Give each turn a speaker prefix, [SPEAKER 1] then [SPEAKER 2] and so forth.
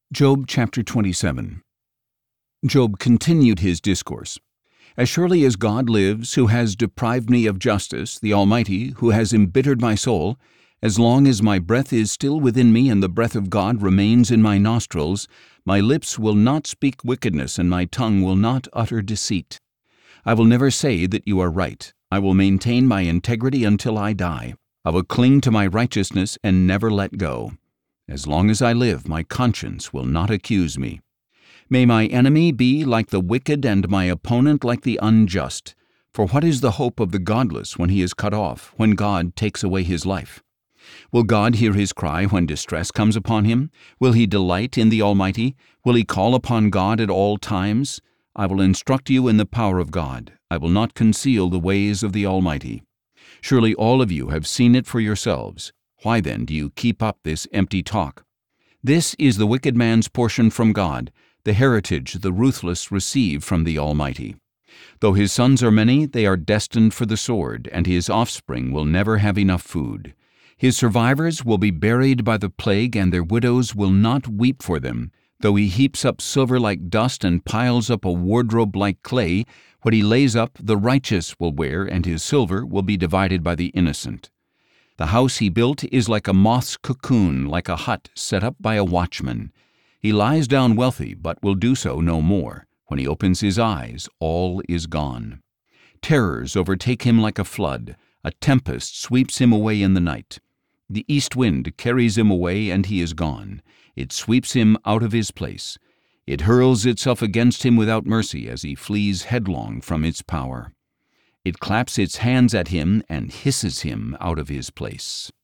[SPEAKER 1] Job chapter 27. Job continued his discourse. As surely as God lives, who has deprived me of justice, the Almighty, who has embittered my soul, as long as my breath is still within me and the breath of God remains in my nostrils, my lips will not speak wickedness and my tongue will not utter deceit. I will never say that you are right. I will maintain my integrity until I die. I will cling to my righteousness and never let go. As long as I live, my conscience will not accuse me. May my enemy be like the wicked and my opponent like the unjust. For what is the hope of the godless when he is cut off, when God takes away his life? Will God hear his cry when distress comes upon him? Will he delight in the Almighty? Will he call upon God at all times? I will instruct you in the power of God. I will not conceal the ways of the Almighty. Surely all of you have seen it for yourselves. Why then do you keep up this empty talk? This is the wicked man's portion from God, the heritage the ruthless receive from the Almighty. Though his sons are many, they are destined for the sword, and his offspring will never have enough food. His survivors will be buried by the plague, and their widows will not weep for them. Though he heaps up silver like dust and piles up a wardrobe like clay, what he lays up the righteous will wear, and his silver will be divided by the innocent. The house he built is like a moth's cocoon, like a hut set up by a watchman. He lies down wealthy, but will do so no more. When he opens his eyes, all is gone. Terrors overtake him like a flood. A tempest sweeps him away in the night. The east wind carries him away, and he is gone. It sweeps him out of his place. It hurls itself against him without mercy as he flees headlong from its power. It claps its hands at him and hisses him out of his place.